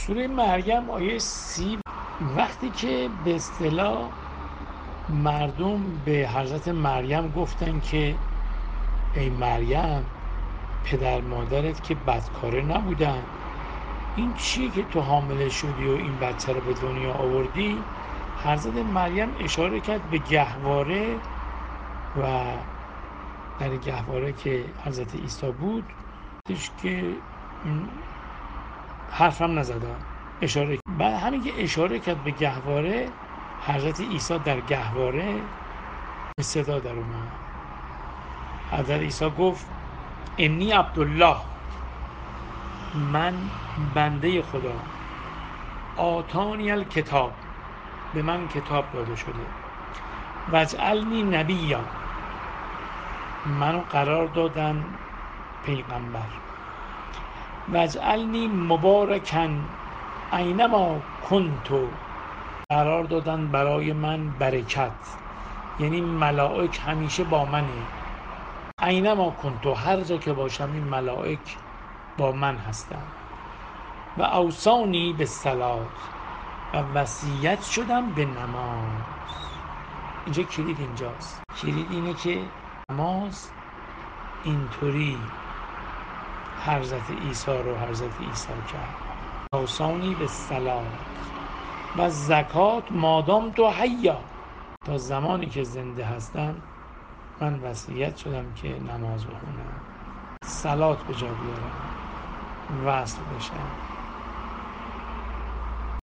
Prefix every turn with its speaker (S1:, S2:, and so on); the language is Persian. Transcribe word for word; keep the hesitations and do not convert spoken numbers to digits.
S1: سوره مریم آیه سی، وقتی که به اصطلاح مردم به حضرت مریم گفتن که ای مریم پدر مادرت که بدکاره نبودن، این چیه که تو حامله شدی و این بچه رو به دنیا آوردی؟ حضرت مریم اشاره کرد به گهواره و در گهواره که حضرت عیسی بود که حرفم نزدم اشاره بعد همین که اشاره کرد به گهواره، حضرت عیسی در گهواره به صدا در اومد. حضرت عیسی گفت انی عبدالله، من بنده خدا، آتانی الکتاب، به من کتاب داده شده، وجعلنی نبیا، منو قرار دادن پیغمبر، وجعلنی مبارکن اینما کنتو، قرار دادن برای من برکت، یعنی ملائک همیشه با منه، اینما کنتو، هر جا که باشم این ملائک با من هستن، و اوصانی به صلات، و وصیت شدم به نماز. اینجا کلید اینجاست، کلید اینه که نماز اینطوری حضرت عیسی رو حضرت عیسی کرد، اوصانی به صلات و زکات مادام تو حیا، تا زمانی که زنده هستم من وصیت شدم که نماز بخونم، صلات به جا بیارم، وصل بشم.